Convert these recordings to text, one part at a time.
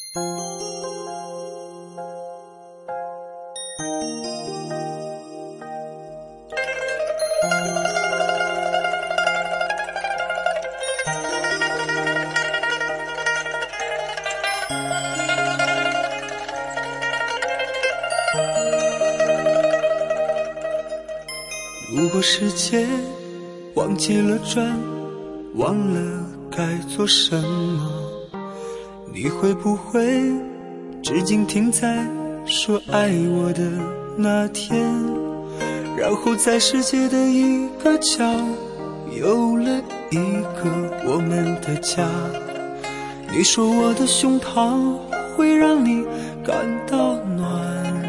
如果世界忘记了转，忘了该做什么，你会不会至今停在说爱我的那天，然后在世界的一个角有了一个我们的家。你说我的胸膛会让你感到暖，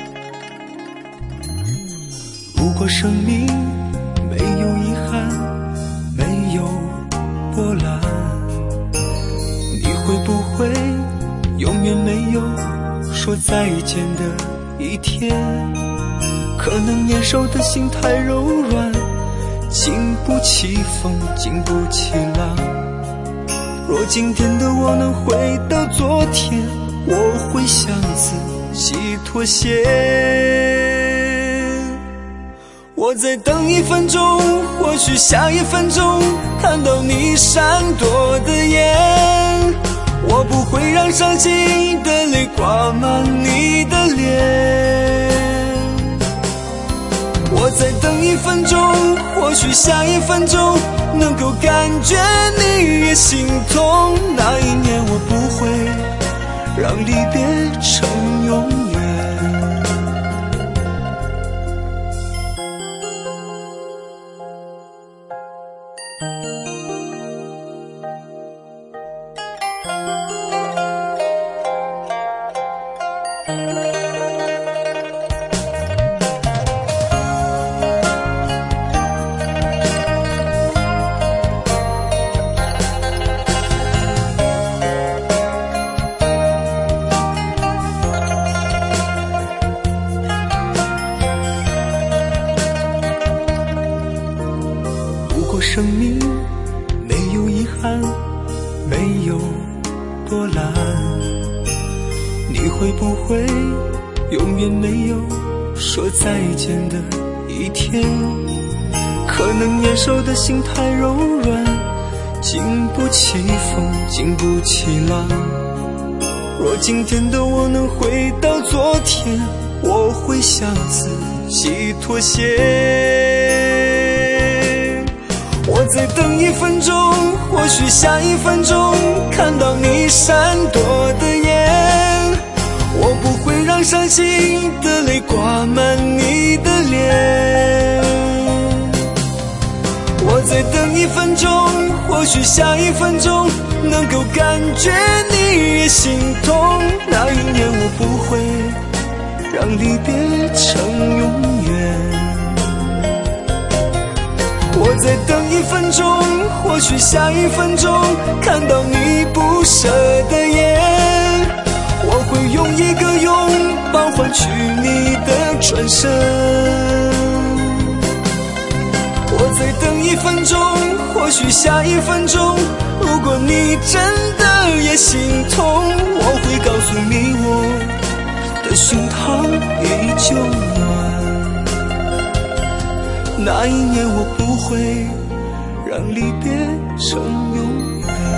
如果生命没有遗憾，没有波澜，你会不会永远没有说再见的一天？可能年少的心太柔软，经不起风，经不起浪。若今天的我能回到昨天，我会向自己妥协。我再等1分钟，或许下1分钟看到你闪躲的眼，我不会让伤心的泪挂满你的脸。我再等1分钟，或许下1分钟能够感觉你也心痛。那一年我不会让离别成永远。生命没有遗憾，没有波澜，你会不会永远没有说再见的一天？可能年少的心太柔软，经不起风，经不起浪。若今天的我能回到昨天，我会向自己妥协。我再等1分钟，或许下1分钟看到你闪躲的眼，我不会让伤心的泪挂满你的脸。我再等1分钟，或许下1分钟能够感觉你也心痛。那一年我不会让离别成永远。我再等1分钟，或许下1分钟看到你不舍的眼，我会用一个拥抱换取你的转身。我再等1分钟，或许下1分钟，如果你真的也心痛，我会告诉你我的胸膛依旧暖。那一年我不会让离别成永远。